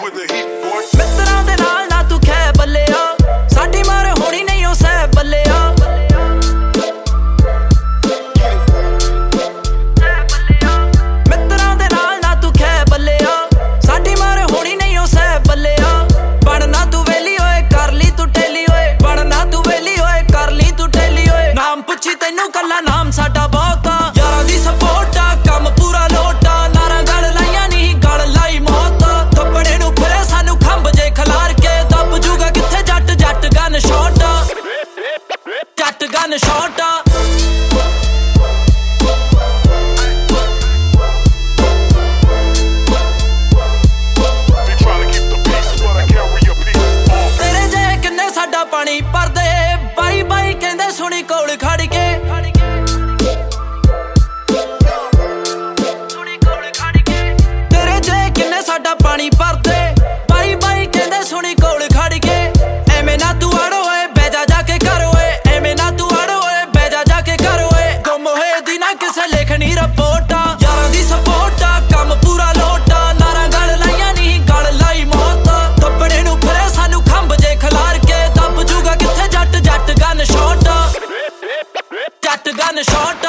with the heat, boy. ਮਿੱਤਰਾਂ ਦੇ ਨਾਲ ਨਾ ਤੂੰ ਖੈ ਬੱਲਿਆ, ਸਾਡੀ ਮਾਰ ਹੋਣੀ ਨਹੀਂ ਉਹ ਸਹਿ ਬੱਲਿਆ। ਮਿੱਤਰਾਂ ਦੇ ਨਾਲ ਨਾ ਤੂੰ ਖੈ ਬੱਲਿਆ, ਸਾਡੀ ਮਾਰ ਹੋਣੀ ਨਹੀਂ ਉਹ ਸਹਿ ਬੱਲਿਆ। ਬਣਨਾ ਤੂੰ ਵੇਲੀ ਓਏ ਕਰ ਲਈ ਤੂੰ ਟੇਲੀ ਓਏ, ਬਣਨਾ ਤੂੰ ਵੇਲੀ ਓਏ ਕਰ ਲਈ ਤੂੰ ਟੇਲੀ ਓਏ। ਨਾਮ ਪੁੱਛੀ ਤੈਨੂੰ ਕੱਲਾ ਨਾਮ ਸਾਡਾ ਬਹੁਤਾ, ਯਾਰਾਂ ਦੀ ਸਪੋਰਟ ਆ ਕੰਮ ਪੂਰਾ ਲੋਟਾ। ਨਾਰਾਂ ਗਲ ਲਾਈਆਂ ਨਹੀਂ ਗਲ ਲਾਈ ਮੌਤ, ਥੱਪੜੇ ਨੂੰ ਫਿਰੇ ਸਾਨੂੰ ਖੰਭ ਜੇ ਖਲਾਰ ਕੇ। ਦੱਬ ਜੂਗਾ ਕਿੱਥੇ ਜੱਟ ਜੱਟ ਗਨ ਸ਼ਾਟ, ਜੱਟ ਗਨ ਸ਼ਾਟ। ਤੇਰੇ ਜੇ ਕਿੰਨੇ ਸਾਡਾ ਪਾਣੀ ਭਰਦੇ, ਬਾਈ ਬਾਈ ਕਹਿੰਦੇ ਸੁਣੀ ਕੋਲ ਖੜ ਕੇ। ਤੇਰੇ ਜੇ ਕਿੰਨੇ ਸਾਡਾ ਪਾਣੀ ਭਰਦੇ, ਬਾਈ ਬਾਈ ਕਹਿੰਦੇ ਸੁਣੀ ਕੋਲ ਖੜ ਕੇ। ਐਵੇਂ ਨਾ ਤੂੰ ਅੜ ਓਏ ਬਹਿ ਜਾ ਜਾ ਕੇ ਕਰ ਓਏ, ਐਵੇਂ ਨਾ ਤੂੰ ਅੜ ਓਏ ਬਹਿ ਜਾ ਜਾ ਕੇ ਕਰ ਓਏ। ਗੁੰਮ ਹੋਏ ਦੀ ਨਾ ਕਿਸੇ ਲਿਖਣੀ ਰਿਪੋਰਟ ਆ, ਯਾਰਾਂ ਦੀ ਸਪੋਰਟ ਆ ਕੰਮ ਪੂਰਾ ਲੋਟਾ। ਨਾਰਾਂ ਗਲ ਲਾਈਆਂ ਨਹੀਂ ਗਲ ਲਾਈ ਮੌਤ, ਥੱਪੜੇ ਨੂੰ ਫਿਰੇ ਸਾਨੂੰ ਖੰਭ ਜੇ ਖਲਾਰ ਕੇ। ਦੱਬ ਜੂਗਾ ਕਿੱਥੇ ਜੱਟ ਜੱਟ ਗਨ ਸ਼ਾਟ, ਜੱਟ ਗਨ ਸ਼ਾਟ।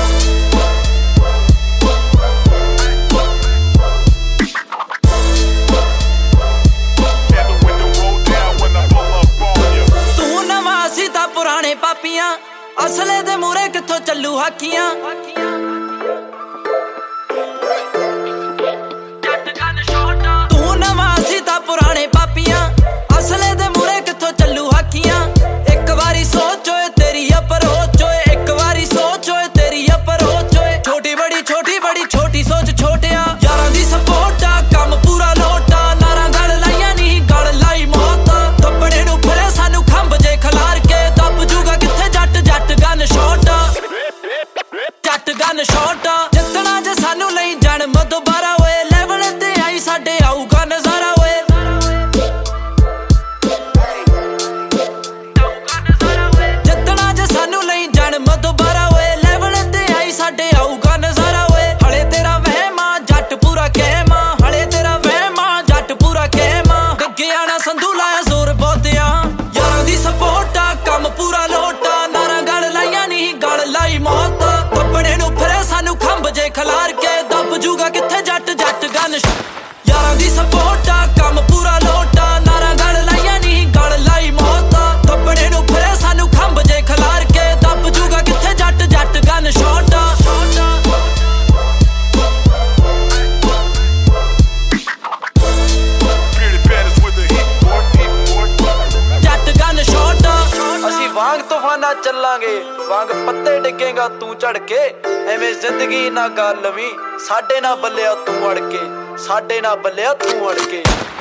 ਤੂੰ ਨਵਾਂ ਸੀ ਤਾਂ ਪੁਰਾਣੇ ਪਾਪੀਆਂ, ਅਸਲੇ ਦੇ ਮੂਰੇ ਕਿੱਥੋਂ ਚੱਲੂ ਹਾਕੀਆਂ। ਤੂੰ ਨਵਾਂ ਸੀ ਤਾਂ ਪੁਰਾਣੇ ਪਾਪੀਆਂ, ਅਸਲੇ ਦੇ ਮੂਰੇ ਕਿੱਥੋਂ ਚੱਲੂ ਹਾਕੀਆਂ। ਇੱਕ ਵਾਰੀ ਸੋਚ ਓਏ ਤੇਰੀ ਅਪਰੋਚ ਓਏ, ਇੱਕ ਵਾਰੀ ਸੋਚ ਓਏ ਤੇਰੀ ਅਪਰੋਚ ਓਏ। ਛੋਟੀ ਬੜੀ ਛੋਟੀ ਸੋਚ ਛੋਟਿਆ, ਯਾਰਾਂ ਦੀ ਸਪੋਰਟ ਆ ਕੰਮ ਪੂਰਾ ਲੋਟਾ। ਨਾਰਾਂ ਗਲ ਲਾਈਆਂ ਨਹੀਂ ਗਲ ਲਾਈ ਮੌਤ, ਥੱਪੜੇ ਨੂੰ ਫਿਰੇ ਸਾਨੂੰ ਖੰਭ ਜੇ ਖਲਾਰ ਕੇ। ਦੱਬ ਜੂਗਾ ਕਿੱਥੇ ਜੱਟ ਜੱਟ ਗਨ ਸ਼ਾਟ, ਜੱਟ ਗਨ ਸ਼ਾਟ। ਜਿੱਤਣਾ ਜੇ ਸਾਨੂੰ ਲਈ ਜਨਮ ਦੁਬਾਰਾ ਓਏ, ਲੈਵਲ ਤੇ ਆਈ ਸਾਡੇ ਆਊਗਾ ਨਜ਼ਾਰਾ ਓਏ। ਜਿੱਤਣਾ ਜੇ ਸਾਨੂੰ ਲਈ ਜਨਮ ਦੁਬਾਰਾ ਓਏ, ਲੈਵਲ ਤੇ ਆਈ ਸਾਡੇ ਆਊਗਾ ਨਜ਼ਾਰਾ ਓਏ। ਹਲੇ ਤੇਰਾ ਵਹਿਮਾ ਜੱਟ ਪੂਰਾ ਕਹਿਮਾ, ਹਲੇ ਤੇਰਾ ਵਹਿਮਾ ਜੱਟ ਪੂਰਾ ਕਹਿਮਾ। ਗੱਗਿਆ ਨਾ ਸੰਧੂ ਲਾਇਆ ਜ਼ੋਰ ਬਹੁਤਿਆਂ, ਯਾਰਾਂ ਦੀ ਸਪੋਰਟ ਆ ਕੰਮ ਪੂਰਾ ਲੋਟਾ। ਨਾਰਾਂ ਗਲ ਲਾਈਆਂ ਨਹੀਂ ਗਲ ਲਾਈ ਮੌਤ, ਥੱਪੜੇ ਨੂੰ ਫਿਰੇ ਸਾਨੂੰ ਖੰਭ ਜੇ ਖਲਾਰ ਕੇ। ਦੱਬ ਜੂਗਾ ਕਿੱਥੇ ਜੱਟ ਜੱਟ ਗਨ, ਯਾਰਾਂ ਦੀ ਸਪੋਰਟ ਆ ਕੰਮ ਪੂਰਾ ਲੋਟਾ। ਨਾਰਾਂ ਗਲ ਲਾਈਆਂ ਨਹੀਂ ਗਲ ਲਾਈ ਮੌਤ, ਥੱਪੜੇ ਨੂੰ ਫਿਰੇ ਸਾਨੂੰ ਖੰਭ ਜੇ ਖਲਾਰ ਕੇ। ਦੱਬ ਜੂਗਾ ਕਿੱਥੇ ਜੱਟ ਜੱਟ ਗਨ ਸ਼ਾਟ, ਜੱਟ ਗਨ ਸ਼ਾਟ। ਅਸੀਂ ਵਾਂਗ ਤੂਫਾਨਾਂ ਚੱਲਾਂਗੇ, ਵਾਂਗ ਪੱਤੇ ਡਿੱਗੇਗਾ ਤੂੰ ਝੜ ਕੇ। ਐਵੇਂ ਜ਼ਿੰਦਗੀ ਨਾ ਗੱਲ ਲਵੀਂ, ਸਾਡੇ ਨਾਲ ਬੱਲਿਆ ਤੂੰ ਅੜ ਕੇ, ਸਾਡੇ ਨਾਲ ਬੱਲਿਆ ਤੂੰ ਅੜ ਕੇ।